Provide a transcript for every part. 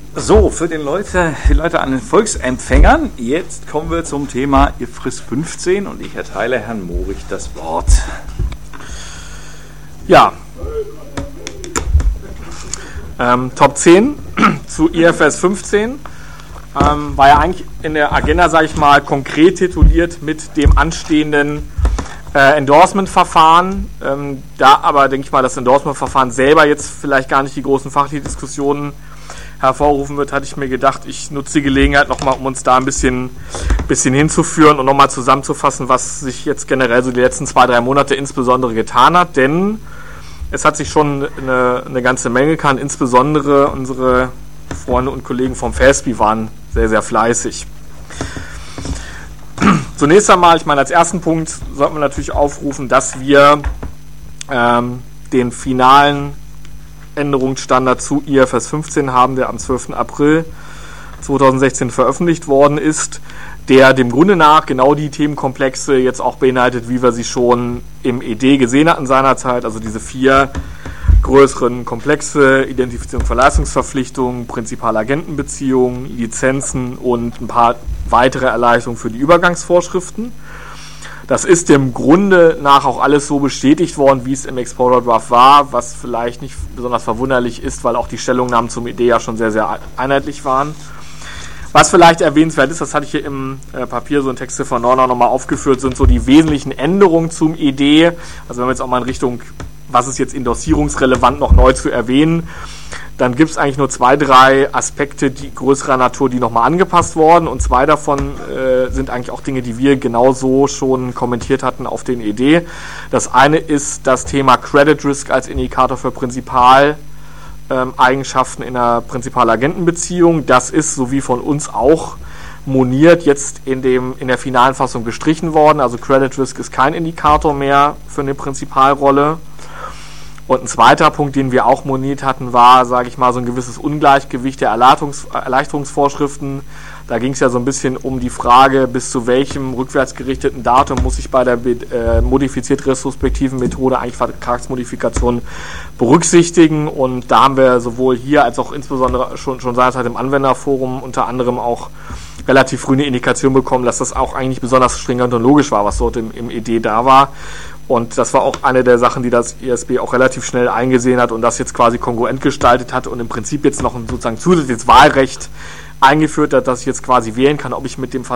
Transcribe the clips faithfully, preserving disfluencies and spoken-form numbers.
So, für den Leute, die Leute an den Volksempfängern, jetzt kommen wir zum Thema I F R S fünfzehn und ich erteile Herrn Morich das Wort. Ja, ähm, Top zehn zu I F R S fünfzehn ähm, war ja eigentlich in der Agenda, sage ich mal, konkret tituliert mit dem anstehenden äh, Endorsement-Verfahren. Ähm, da aber, denke ich mal, das Endorsement-Verfahren selber jetzt vielleicht gar nicht die großen fachlichen Diskussionen hervorrufen wird, hatte ich mir gedacht, ich nutze die Gelegenheit nochmal, um uns da ein bisschen, bisschen hinzuführen und nochmal zusammenzufassen, was sich jetzt generell so die letzten zwei, drei Monate insbesondere getan hat, denn es hat sich schon eine, eine ganze Menge getan, insbesondere unsere Freunde und Kollegen vom F A S B waren sehr, sehr fleißig. Zunächst einmal, ich meine, als ersten Punkt sollten wir natürlich aufrufen, dass wir ähm, den finalen Änderungsstandard zu I F R S fünfzehn haben, der am zwölften April zweitausendsechzehn veröffentlicht worden ist, der dem Grunde nach genau die Themenkomplexe jetzt auch beinhaltet, wie wir sie schon im E D gesehen hatten seinerzeit, also diese vier größeren Komplexe: Identifizierung von Leistungsverpflichtungen, Prinzipal-Agenten-Beziehungen, Lizenzen und ein paar weitere Erleichterungen für die Übergangsvorschriften. Das ist dem Grunde nach auch alles so bestätigt worden, wie es im Explorer Draft war, was vielleicht nicht besonders verwunderlich ist, weil auch die Stellungnahmen zum E D ja schon sehr, sehr einheitlich waren. Was vielleicht erwähnenswert ist, das hatte ich hier im äh, Papier so in Texte von Norner nochmal aufgeführt, sind so die wesentlichen Änderungen zum E D. Also wenn wir jetzt auch mal in Richtung, was ist jetzt indossierungsrelevant, noch neu zu erwähnen, dann gibt es eigentlich nur zwei, drei Aspekte die größerer Natur, die nochmal angepasst wurden. Und zwei davon äh, sind eigentlich auch Dinge, die wir genauso schon kommentiert hatten auf den E D. Das eine ist das Thema Credit Risk als Indikator für Prinzipal-Eigenschaften ähm, in einer Prinzipal-Agenten-Beziehung. Das ist, so wie von uns auch moniert, jetzt in, dem, in der finalen Fassung gestrichen worden. Also Credit Risk ist kein Indikator mehr für eine Prinzipalrolle. Und ein zweiter Punkt, den wir auch moniert hatten, war, sage ich mal, so ein gewisses Ungleichgewicht der Erleichterungs- Erleichterungsvorschriften. Da ging es ja so ein bisschen um die Frage, bis zu welchem rückwärtsgerichteten Datum muss ich bei der äh, modifiziert retrospektiven Methode eigentlich Vertragsmodifikationen berücksichtigen. Und da haben wir sowohl hier als auch insbesondere schon, schon seinerzeit im Anwenderforum unter anderem auch relativ früh eine Indikation bekommen, dass das auch eigentlich besonders stringent und logisch war, was dort im, im E D da war. Und das war auch eine der Sachen, die das I S B auch relativ schnell eingesehen hat und das jetzt quasi kongruent gestaltet hat und im Prinzip jetzt noch ein sozusagen zusätzliches Wahlrecht eingeführt hat, dass ich jetzt quasi wählen kann, ob ich mit dem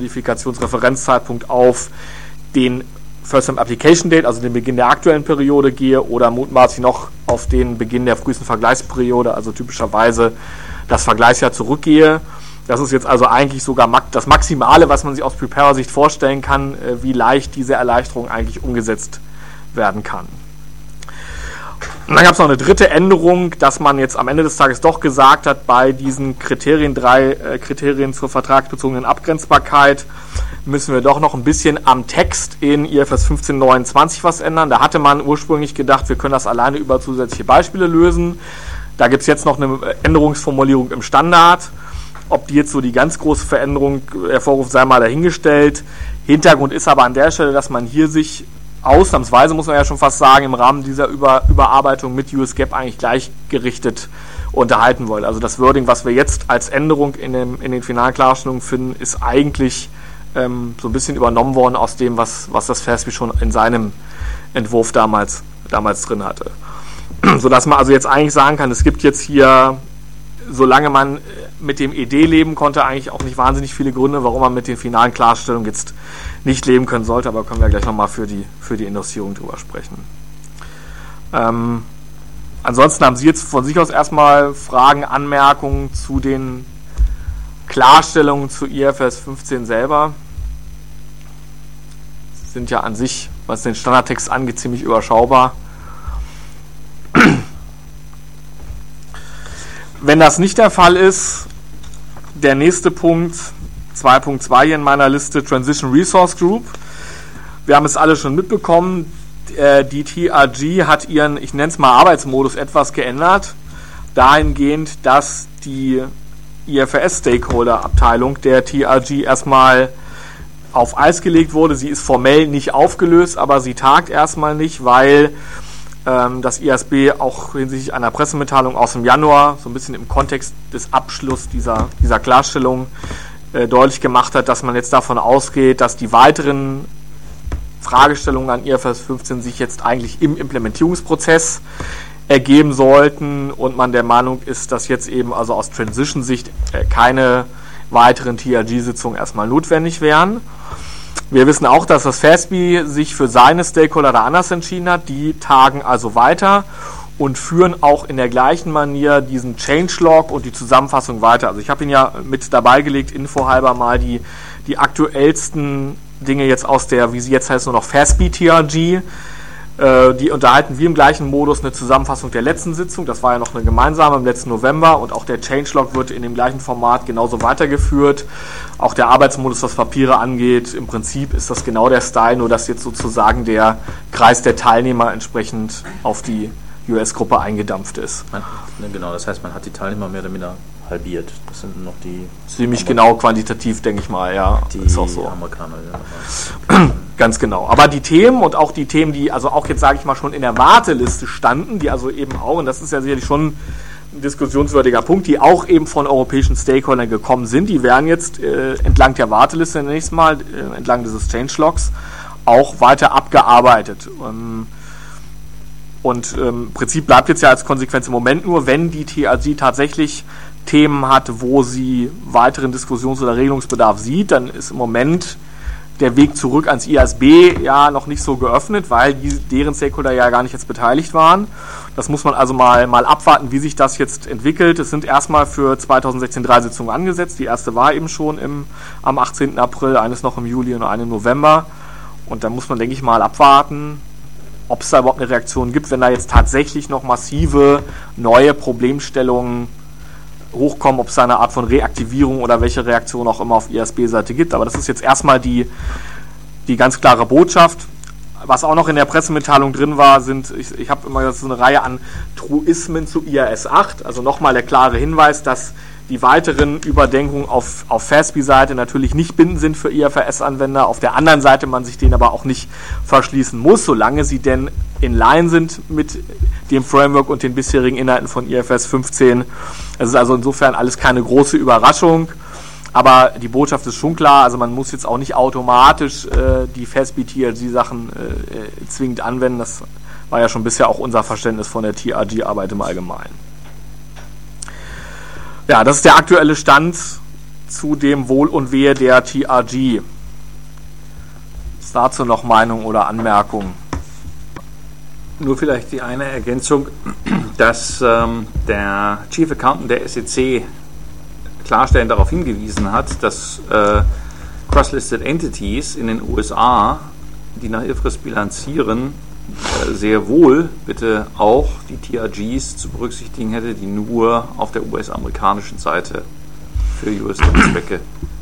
Vertragsmodifikationsreferenzzeitpunkt auf den First Time Application Date, also den Beginn der aktuellen Periode gehe oder mutmaßlich noch auf den Beginn der frühesten Vergleichsperiode, also typischerweise das Vergleichsjahr zurückgehe. Das ist jetzt also eigentlich sogar das Maximale, was man sich aus Preparer-Sicht vorstellen kann, wie leicht diese Erleichterung eigentlich umgesetzt werden kann. Und dann gab es noch eine dritte Änderung, dass man jetzt am Ende des Tages doch gesagt hat, bei diesen Kriterien, drei äh, Kriterien zur vertragsbezogenen Abgrenzbarkeit, müssen wir doch noch ein bisschen am Text in I F R S fünfzehn neunundzwanzig was ändern. Da hatte man ursprünglich gedacht, wir können das alleine über zusätzliche Beispiele lösen. Da gibt es jetzt noch eine Änderungsformulierung im Standard. Ob die jetzt so die ganz große Veränderung hervorruft, sei mal dahingestellt. Hintergrund ist aber an der Stelle, dass man hier sich ausnahmsweise, muss man ja schon fast sagen, im Rahmen dieser Über- Überarbeitung mit U S G A A P eigentlich gleichgerichtet unterhalten wollen. Also das Wording, was wir jetzt als Änderung in, dem, in den finalen Klarstellungen finden, ist eigentlich ähm, so ein bisschen übernommen worden aus dem, was, was das F A S B schon in seinem Entwurf damals, damals drin hatte. Sodass man also jetzt eigentlich sagen kann, es gibt jetzt hier, solange man mit dem E D leben konnte, eigentlich auch nicht wahnsinnig viele Gründe, warum man mit den finalen Klarstellungen jetzt nicht leben können sollte, aber können wir gleich nochmal für die, für die Indossierung drüber sprechen. Ähm, ansonsten haben Sie jetzt von sich aus erstmal Fragen, Anmerkungen zu den Klarstellungen zu I F R S fünfzehn selber. Sind ja an sich, was den Standardtext angeht, ziemlich überschaubar. Wenn das nicht der Fall ist, der nächste Punkt, zwei Punkt zwei hier in meiner Liste, Transition Resource Group. Wir haben es alle schon mitbekommen, die T R G hat ihren, ich nenne es mal Arbeitsmodus, etwas geändert, dahingehend, dass die I F R S-Stakeholder-Abteilung der T R G erstmal auf Eis gelegt wurde. Sie ist formell nicht aufgelöst, aber sie tagt erstmal nicht, weil ähm, das I A S B auch hinsichtlich einer Pressemitteilung aus dem Januar, so ein bisschen im Kontext des Abschlusses dieser, dieser Klarstellung, äh, deutlich gemacht hat, dass man jetzt davon ausgeht, dass die weiteren Fragestellungen an I F R S fünfzehn sich jetzt eigentlich im Implementierungsprozess ergeben sollten und man der Meinung ist, dass jetzt eben also aus Transition-Sicht äh, keine weiteren T R G-Sitzungen erstmal notwendig wären. Wir wissen auch, dass das F A S B sich für seine Stakeholder da anders entschieden hat. Die tagen also weiter und führen auch in der gleichen Manier diesen Changelog und die Zusammenfassung weiter. Also ich habe Ihnen ja mit dabei gelegt, infohalber mal die, die aktuellsten Dinge jetzt aus der, wie sie jetzt heißt, nur noch F A S B T R G. Äh, die unterhalten wir im gleichen Modus eine Zusammenfassung der letzten Sitzung. Das war ja noch eine gemeinsame im letzten November und auch der Changelog wird in dem gleichen Format genauso weitergeführt. Auch der Arbeitsmodus, was Papiere angeht, im Prinzip ist das genau der Style, nur dass jetzt sozusagen der Kreis der Teilnehmer entsprechend auf die U S-Gruppe eingedampft ist. Man, genau, das heißt, man hat die Teilnehmer mehr oder minder halbiert. Das sind noch die... Ziemlich genau quantitativ, denke ich mal, ja. Die ist auch so. Amerikaner. Ja. Ganz genau. Aber die Themen und auch die Themen, die also auch jetzt, sage ich mal, schon in der Warteliste standen, die also eben auch, und das ist ja sicherlich schon ein diskussionswürdiger Punkt, die auch eben von europäischen Stakeholdern gekommen sind, die werden jetzt äh, entlang der Warteliste nächstes Mal, äh, entlang dieses Changelogs, auch weiter abgearbeitet. Ähm, und ähm, im Prinzip bleibt jetzt ja als Konsequenz im Moment nur, wenn die T R G tatsächlich Themen hat, wo sie weiteren Diskussions- oder Regelungsbedarf sieht, dann ist im Moment der Weg zurück ans I A S B ja noch nicht so geöffnet, weil die, deren Stakeholder ja gar nicht jetzt beteiligt waren. Das muss man also mal, mal abwarten, wie sich das jetzt entwickelt. Es sind erstmal für zweitausendsechzehn drei Sitzungen angesetzt. Die erste war eben schon im, am achtzehnten April, eines noch im Juli und eine im November. Und da muss man, denke ich, mal abwarten, ob es da überhaupt eine Reaktion gibt, wenn da jetzt tatsächlich noch massive neue Problemstellungen hochkommen, ob es da eine Art von Reaktivierung oder welche Reaktion auch immer auf I A S B-Seite gibt. Aber das ist jetzt erstmal die, die ganz klare Botschaft. Was auch noch in der Pressemitteilung drin war, sind, ich, ich habe immer so eine Reihe an Truismen zu I A S acht. Also nochmal der klare Hinweis, dass die weiteren Überdenkungen auf, auf F A S B-Seite natürlich nicht bindend sind für I F R S-Anwender. Auf der anderen Seite man sich denen aber auch nicht verschließen muss, solange sie denn in Line sind mit dem Framework und den bisherigen Inhalten von I F R S fünfzehn. Es ist also insofern alles keine große Überraschung. Aber die Botschaft ist schon klar, also man muss jetzt auch nicht automatisch äh, die F A S B-T R G-Sachen äh, zwingend anwenden. Das war ja schon bisher auch unser Verständnis von der T R G-Arbeit im Allgemeinen. Ja, das ist der aktuelle Stand zu dem Wohl und Wehe der T R G. Ist dazu noch Meinung oder Anmerkung? Nur vielleicht die eine Ergänzung, dass ähm, der Chief Accountant der S E C klarstellend darauf hingewiesen hat, dass äh, Cross-Listed Entities in den U S A, die nach I F R S bilanzieren, äh, sehr wohl bitte auch die T R Gs zu berücksichtigen hätte, die nur auf der U S-amerikanischen Seite für U S-Zwecke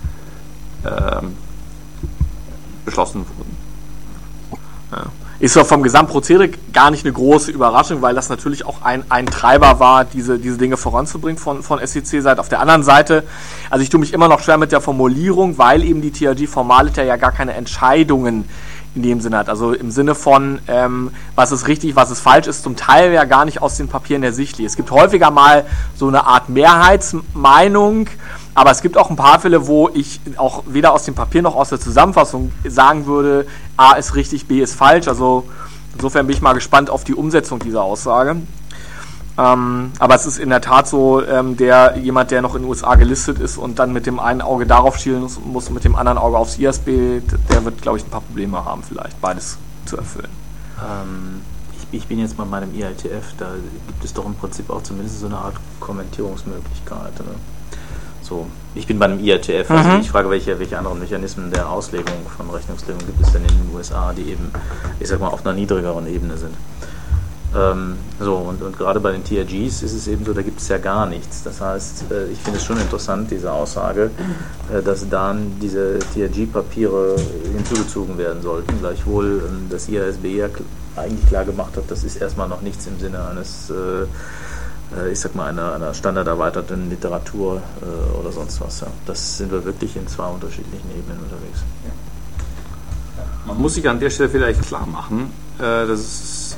ähm, beschlossen wurden. Ja. Ist ja vom Gesamtprozedere gar nicht eine große Überraschung, weil das natürlich auch ein, ein Treiber war, diese, diese Dinge voranzubringen von, von S E C-Seite. Auf der anderen Seite, also ich tue mich immer noch schwer mit der Formulierung, weil eben die T R G formaliter ja gar keine Entscheidungen in dem Sinne hat. Also im Sinne von, ähm, was ist richtig, was ist falsch, ist zum Teil ja gar nicht aus den Papieren ersichtlich. Es gibt häufiger mal so eine Art Mehrheitsmeinung, aber es gibt auch ein paar Fälle, wo ich auch weder aus dem Papier noch aus der Zusammenfassung sagen würde, A ist richtig, B ist falsch. Also insofern bin ich mal gespannt auf die Umsetzung dieser Aussage. Ähm, aber es ist in der Tat so, ähm, der jemand, der noch in den U S A gelistet ist und dann mit dem einen Auge darauf schielen muss, muss mit dem anderen Auge aufs I A S B, der wird, glaube ich, ein paar Probleme haben, vielleicht beides zu erfüllen. Ähm, ich, ich bin jetzt bei meinem I L T F, da gibt es doch im Prinzip auch zumindest so eine Art Kommentierungsmöglichkeit. Ne? So, ich bin bei einem I R T F, also mhm. ich frage, welche, welche anderen Mechanismen der Auslegung von Rechnungslegung gibt es denn in den U S A, die eben, ich sag mal, auf einer niedrigeren Ebene sind. Ähm, so, und, und gerade bei den T R Gs ist es eben so, da gibt es ja gar nichts. Das heißt, äh, ich finde es schon interessant, diese Aussage, äh, dass dann diese T R G-Papiere hinzugezogen werden sollten, gleichwohl ähm, das I A S B ja kl- eigentlich klar gemacht hat, das ist erstmal noch nichts im Sinne eines äh, ich sag mal, einer, einer standarderweiterten Literatur äh, oder sonst was. Ja. Das sind wir wirklich in zwei unterschiedlichen Ebenen unterwegs. Man muss sich an der Stelle vielleicht klar machen, äh, dass es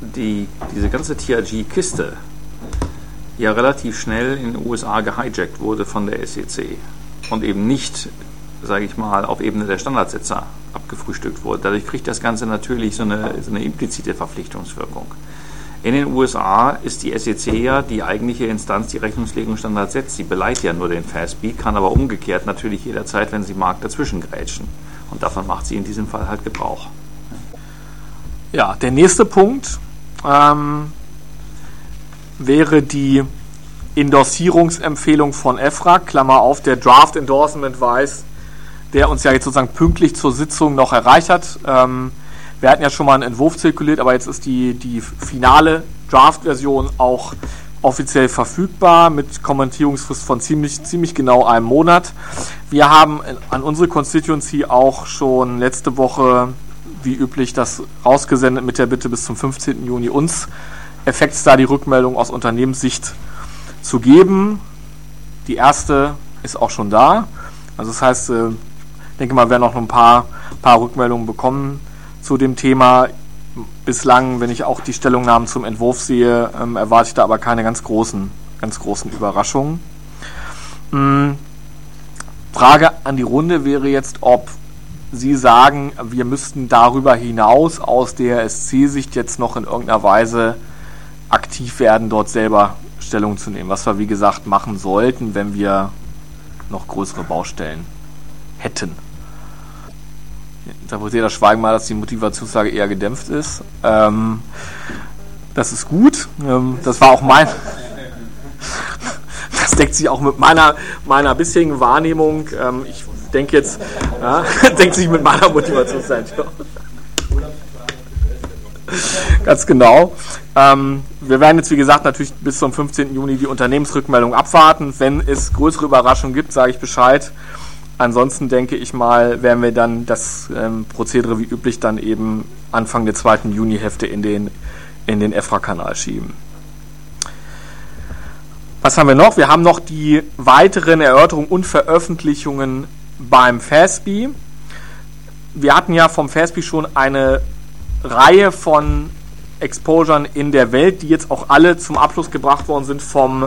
die, diese ganze T R G-Kiste ja relativ schnell in den U S A gehijackt wurde von der S E C und eben nicht, sage ich mal, auf Ebene der Standardsetzer abgefrühstückt wurde. Dadurch kriegt das Ganze natürlich so eine, so eine implizite Verpflichtungswirkung. In den U S A ist die S E C ja die eigentliche Instanz, die Rechnungslegungsstandards setzt. Sie beleiht ja nur den F A S B, kann aber umgekehrt natürlich jederzeit, wenn sie mag, dazwischen grätschen. Und davon macht sie in diesem Fall halt Gebrauch. Ja, der nächste Punkt ähm, wäre die Endorsierungsempfehlung von E F R A G, Klammer auf, der Draft Endorsement Advice, der uns ja jetzt sozusagen pünktlich zur Sitzung noch erreicht hat. Ähm, wir hatten ja schon mal einen Entwurf zirkuliert, aber jetzt ist die, die finale Draft-Version auch offiziell verfügbar mit Kommentierungsfrist von ziemlich, ziemlich genau einem Monat. Wir haben an unsere Constituency auch schon letzte Woche, wie üblich, das rausgesendet mit der Bitte bis zum fünfzehnten Juni uns Effekts-Study-Rückmeldung aus Unternehmenssicht zu geben. Die erste ist auch schon da. Also das heißt, ich denke mal, wir werden noch ein paar, paar Rückmeldungen bekommen zu dem Thema. Bislang, wenn ich auch die Stellungnahmen zum Entwurf sehe, ähm, erwarte ich da aber keine ganz großen, ganz großen Überraschungen. Hm. Frage an die Runde wäre jetzt, ob Sie sagen, wir müssten darüber hinaus aus der S C-Sicht jetzt noch in irgendeiner Weise aktiv werden, dort selber Stellung zu nehmen, was wir wie gesagt machen sollten, wenn wir noch größere Baustellen hätten. Interpretiert das Schweigen mal, dass die Motivationslage eher gedämpft ist. Ähm, das ist gut. Ähm, das war auch mein... Das deckt sich auch mit meiner, meiner bisherigen Wahrnehmung. Ähm, ich denke jetzt... Ja, deckt sich mit meiner Motivationslage. Ganz genau. Ähm, wir werden jetzt, wie gesagt, natürlich bis zum fünfzehnten Juni die Unternehmensrückmeldung abwarten. Wenn es größere Überraschungen gibt, sage ich Bescheid. Ansonsten denke ich mal, werden wir dann das ähm, Prozedere wie üblich dann eben Anfang der zweiten Junihälfte in den, in den E F R A-Kanal schieben. Was haben wir noch? Wir haben noch die weiteren Erörterungen und Veröffentlichungen beim F A S B. Wir hatten ja vom F A S B schon eine Reihe von Exposuren in der Welt, die jetzt auch alle zum Abschluss gebracht worden sind vom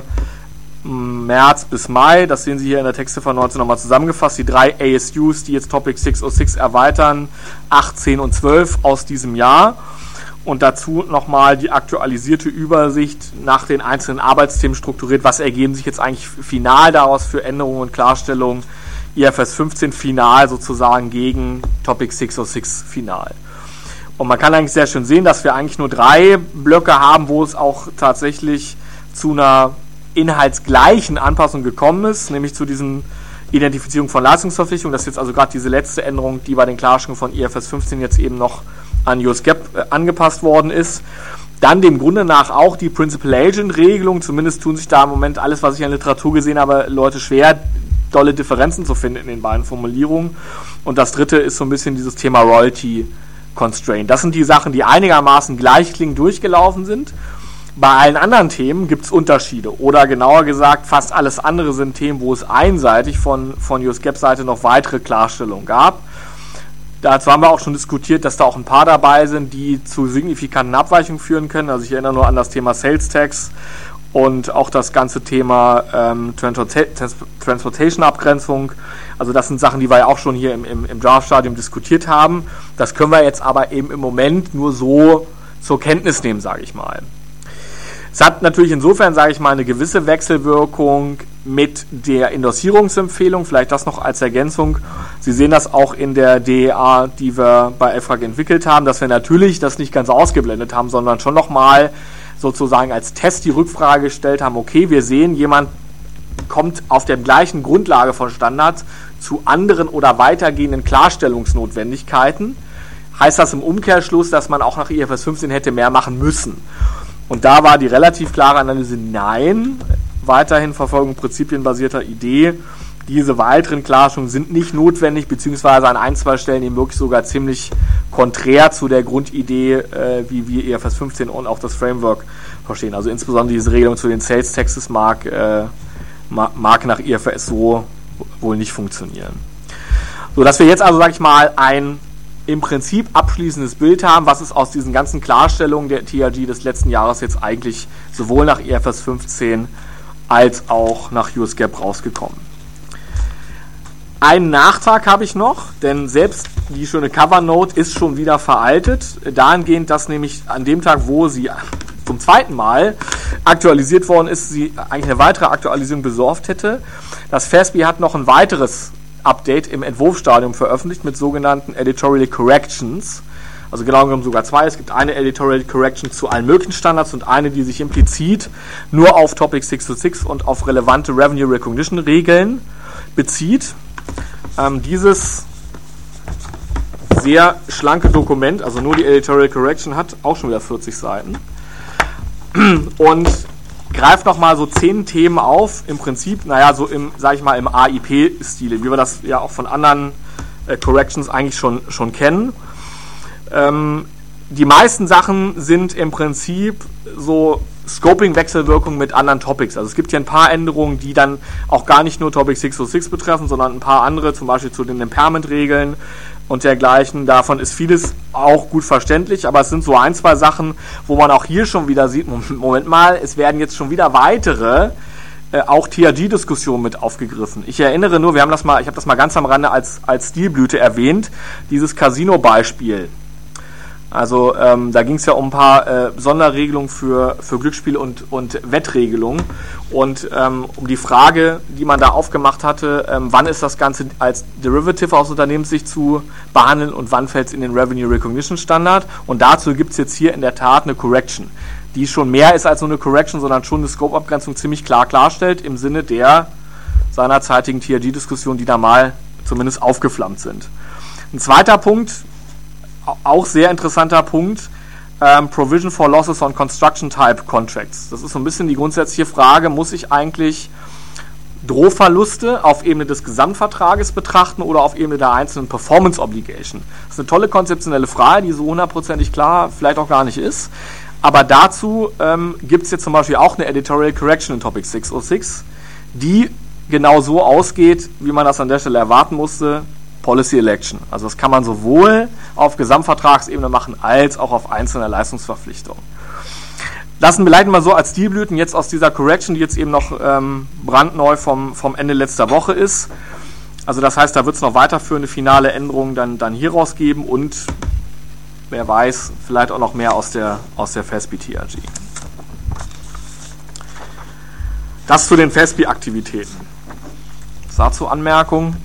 März bis Mai. Das sehen Sie hier in der Textziffer neunzehn nochmal zusammengefasst. Die drei A S Us, die jetzt Topic sechshundertsechs erweitern, acht, zehn und zwölf aus diesem Jahr. Und dazu nochmal die aktualisierte Übersicht nach den einzelnen Arbeitsthemen strukturiert. Was ergeben sich jetzt eigentlich final daraus für Änderungen und Klarstellungen? I F R S fünfzehn final sozusagen gegen Topic sechshundertsechs final. Und man kann eigentlich sehr schön sehen, dass wir eigentlich nur drei Blöcke haben, wo es auch tatsächlich zu einer inhaltsgleichen Anpassung gekommen ist, nämlich zu diesen Identifizierung von Leistungsverpflichtungen. Das ist jetzt also gerade diese letzte Änderung, die bei den Klarstellungen von I F R S fünfzehn jetzt eben noch an U S G A A P angepasst worden ist. Dann dem Grunde nach auch die Principal Agent Regelung, zumindest tun sich da im Moment alles, was ich an Literatur gesehen habe, Leute schwer, dolle Differenzen zu finden in den beiden Formulierungen. Und das dritte ist so ein bisschen dieses Thema Royalty Constraint. Das sind die Sachen, die einigermaßen gleichklingend durchgelaufen sind. Bei allen anderen Themen gibt es Unterschiede. Oder genauer gesagt, fast alles andere sind Themen, wo es einseitig von, von U S G A A P-Seite noch weitere Klarstellungen gab. Dazu haben wir auch schon diskutiert, dass da auch ein paar dabei sind, die zu signifikanten Abweichungen führen können. Also ich erinnere nur an das Thema Sales Tax und auch das ganze Thema ähm, Transportation-Abgrenzung. Also das sind Sachen, die wir ja auch schon hier im, im, im Draft-Stadium diskutiert haben. Das können wir jetzt aber eben im Moment nur so zur Kenntnis nehmen, sage ich mal. Es hat natürlich insofern, sage ich mal, eine gewisse Wechselwirkung mit der Endorsierungsempfehlung, vielleicht das noch als Ergänzung. Sie sehen das auch in der D E A, die wir bei E F R A G entwickelt haben, dass wir natürlich das nicht ganz ausgeblendet haben, sondern schon nochmal sozusagen als Test die Rückfrage gestellt haben, okay, wir sehen, jemand kommt auf der gleichen Grundlage von Standards zu anderen oder weitergehenden Klarstellungsnotwendigkeiten. Heißt das im Umkehrschluss, dass man auch nach I F R S fünfzehn hätte mehr machen müssen? Und da war die relativ klare Analyse, nein, weiterhin Verfolgung prinzipienbasierter Idee. Diese weiteren Klarstellungen sind nicht notwendig, beziehungsweise an ein, zwei Stellen eben wirklich sogar ziemlich konträr zu der Grundidee, äh, wie wir I F R S fünfzehn und auch das Framework verstehen. Also insbesondere diese Regelung zu den Sales Taxes mag, äh, mag nach I F R S so wohl nicht funktionieren. So, dass wir jetzt also, sag ich mal, ein im Prinzip abschließendes Bild haben, was ist aus diesen ganzen Klarstellungen der T R G des letzten Jahres jetzt eigentlich sowohl nach I F R S fünfzehn als auch nach U S GAAP rausgekommen. Einen Nachtrag habe ich noch, denn selbst die schöne Covernote ist schon wieder veraltet, dahingehend, dass nämlich an dem Tag, wo sie zum zweiten Mal aktualisiert worden ist, sie eigentlich eine weitere Aktualisierung besorgt hätte. Das F A S B hat noch ein weiteres Update im Entwurfsstadium veröffentlicht mit sogenannten Editorial Corrections. Also genau genommen sogar zwei. Es gibt eine Editorial Correction zu allen möglichen Standards und eine, die sich implizit nur auf Topic sechs null sechs und auf relevante Revenue Recognition Regeln bezieht. Ähm, dieses sehr schlanke Dokument, also nur die Editorial Correction, hat auch schon wieder vierzig Seiten und greift nochmal so zehn Themen auf, im Prinzip, naja, so im, sag ich mal, im A I P-Stile, wie wir das ja auch von anderen äh, Corrections eigentlich schon, schon kennen. Ähm, die meisten Sachen sind im Prinzip so Scoping-Wechselwirkungen mit anderen Topics. Also es gibt hier ein paar Änderungen, die dann auch gar nicht nur Topic sechs null sechs betreffen, sondern ein paar andere, zum Beispiel zu den Impairment-Regeln und dergleichen. Davon ist vieles auch gut verständlich, aber es sind so ein, zwei Sachen, wo man auch hier schon wieder sieht, Moment mal, es werden jetzt schon wieder weitere äh, auch T R G-Diskussionen mit aufgegriffen. Ich erinnere nur, wir haben das mal, ich habe das mal ganz am Rande als, als Stilblüte erwähnt, dieses Casino-Beispiel. Also ähm, da ging es ja um ein paar äh, Sonderregelungen für, für Glücksspiel und, und Wettregelungen und ähm, um die Frage, die man da aufgemacht hatte, ähm, wann ist das Ganze als Derivative aus Unternehmenssicht zu behandeln und wann fällt es in den Revenue Recognition Standard, und dazu gibt es jetzt hier in der Tat eine Correction, die schon mehr ist als nur eine Correction, sondern schon eine Scope-Abgrenzung ziemlich klar klarstellt im Sinne der seinerzeitigen T R G-Diskussionen, die da mal zumindest aufgeflammt sind. Ein zweiter Punkt, auch sehr interessanter Punkt, ähm, Provision for Losses on Construction Type Contracts. Das ist so ein bisschen die grundsätzliche Frage, muss ich eigentlich Drohverluste auf Ebene des Gesamtvertrages betrachten oder auf Ebene der einzelnen Performance Obligation? Das ist eine tolle konzeptionelle Frage, die so hundertprozentig klar vielleicht auch gar nicht ist. Aber dazu ähm, gibt es jetzt zum Beispiel auch eine Editorial Correction in Topic sechs null sechs, die genau so ausgeht, wie man das an der Stelle erwarten musste, Policy Election. Also das kann man sowohl auf Gesamtvertragsebene machen, als auch auf einzelne Leistungsverpflichtungen. Lassen wir leiten mal so als Stilblüten jetzt aus dieser Correction, die jetzt eben noch ähm, brandneu vom, vom Ende letzter Woche ist. Also das heißt, da wird es noch weiterführende finale Änderungen dann, dann hier rausgeben und wer weiß, vielleicht auch noch mehr aus der, aus der F A S B T R G. Das zu den F A S B-Aktivitäten. Dazu Anmerkungen?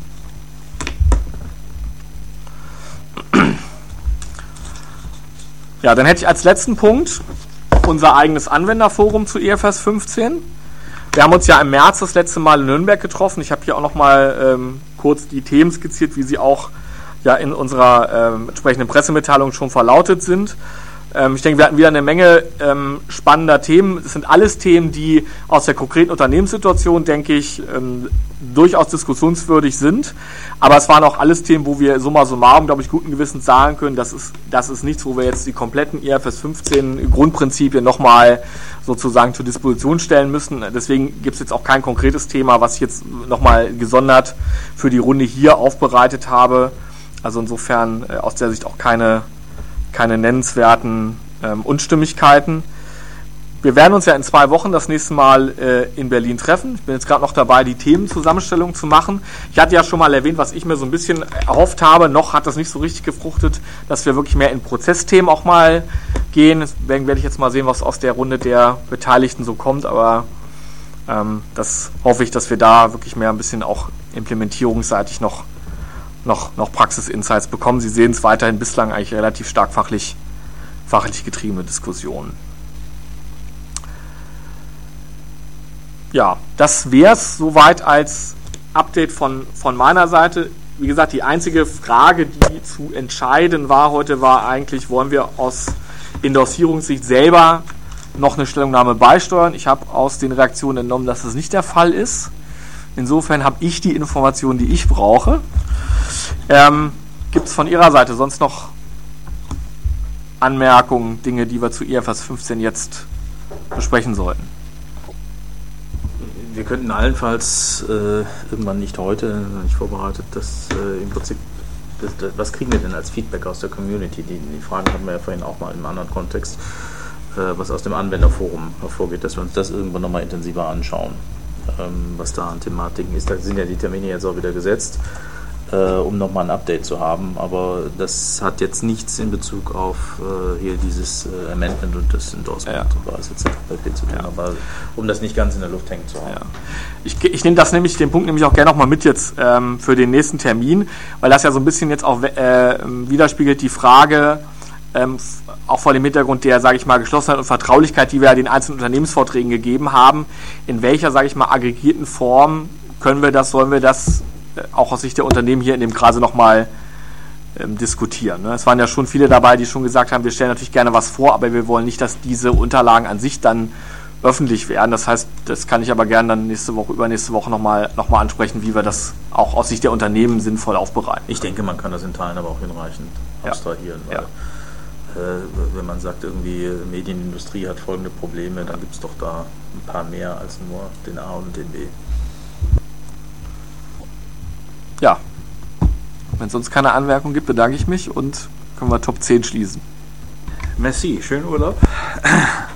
Ja, dann hätte ich als letzten Punkt unser eigenes Anwenderforum zu I F R S fünfzehn. Wir haben uns ja im März das letzte Mal in Nürnberg getroffen. Ich habe hier auch noch mal ähm, kurz die Themen skizziert, wie sie auch ja in unserer ähm, entsprechenden Pressemitteilung schon verlautet sind. Ähm, ich denke, wir hatten wieder eine Menge ähm, spannender Themen. Es sind alles Themen, die aus der konkreten Unternehmenssituation, denke ich, ähm, durchaus diskussionswürdig sind. Aber es waren auch alles Themen, wo wir summa summarum, glaube ich, guten Gewissens sagen können, das ist, das ist nichts, wo wir jetzt die kompletten I F R S fünfzehn Grundprinzipien nochmal sozusagen zur Disposition stellen müssen. Deswegen gibt es jetzt auch kein konkretes Thema, was ich jetzt nochmal gesondert für die Runde hier aufbereitet habe. Also insofern äh, aus der Sicht auch keine, keine nennenswerten ähm, Unstimmigkeiten. Wir werden uns ja in zwei Wochen das nächste Mal äh, in Berlin treffen. Ich bin jetzt gerade noch dabei, die Themenzusammenstellung zu machen. Ich hatte ja schon mal erwähnt, was ich mir so ein bisschen erhofft habe. Noch hat das nicht so richtig gefruchtet, dass wir wirklich mehr in Prozessthemen auch mal gehen. Deswegen werde ich jetzt mal sehen, was aus der Runde der Beteiligten so kommt. Aber ähm, das hoffe ich, dass wir da wirklich mehr ein bisschen auch implementierungsseitig noch, noch, noch Praxis-Insights bekommen. Sie sehen es weiterhin bislang eigentlich relativ stark fachlich, fachlich getriebene Diskussionen. Ja, das wäre es soweit als Update von, von meiner Seite. Wie gesagt, die einzige Frage, die zu entscheiden war heute, war eigentlich, wollen wir aus Endorsierungssicht selber noch eine Stellungnahme beisteuern? Ich habe aus den Reaktionen entnommen, dass das nicht der Fall ist. Insofern habe ich die Informationen, die ich brauche. Ähm, gibt es von Ihrer Seite sonst noch Anmerkungen, Dinge, die wir zu I F R S fünfzehn jetzt besprechen sollten? Wir könnten allenfalls äh, irgendwann nicht heute, nicht vorbereitet, das äh, im Prinzip das, das, was kriegen wir denn als Feedback aus der Community? Die, die Fragen hatten wir ja vorhin auch mal in einem anderen Kontext, äh, was aus dem Anwenderforum hervorgeht, dass wir uns das irgendwann nochmal intensiver anschauen, ähm, was da an Thematiken ist. Da sind ja die Termine jetzt auch wieder gesetzt, äh, um nochmal ein Update zu haben, aber das hat jetzt nichts in Bezug auf äh, hier dieses äh, Amendment und das Endorsement Ja. und was jetzt zu tun, Ja. aber um das nicht ganz in der Luft hängen zu haben. Ja. Ich, ich nehme das nämlich, den Punkt nehme ich auch gerne nochmal mit jetzt ähm, für den nächsten Termin, weil das ja so ein bisschen jetzt auch äh, widerspiegelt die Frage, ähm, f- auch vor dem Hintergrund der, sage ich mal, Geschlossenheit und Vertraulichkeit, die wir ja den einzelnen Unternehmensvorträgen gegeben haben, in welcher, sage ich mal, aggregierten Form können wir das, sollen wir das äh, auch aus Sicht der Unternehmen hier in dem Kreise nochmal ähm, diskutieren. Ne? Es waren ja schon viele dabei, die schon gesagt haben, wir stellen natürlich gerne was vor, aber wir wollen nicht, dass diese Unterlagen an sich dann öffentlich werden. Das heißt, das kann ich aber gerne dann nächste Woche, übernächste Woche nochmal noch mal ansprechen, wie wir das auch aus Sicht der Unternehmen sinnvoll aufbereiten. Ich denke, man kann das in Teilen aber auch hinreichend Ja. abstrahieren. Weil, Ja. äh, wenn man sagt, irgendwie Medienindustrie hat folgende Probleme, dann gibt es doch da ein paar mehr als nur den A und den B. Ja. Wenn es sonst keine Anmerkung gibt, bedanke ich mich und können wir Top zehn schließen. Merci, schönen Urlaub.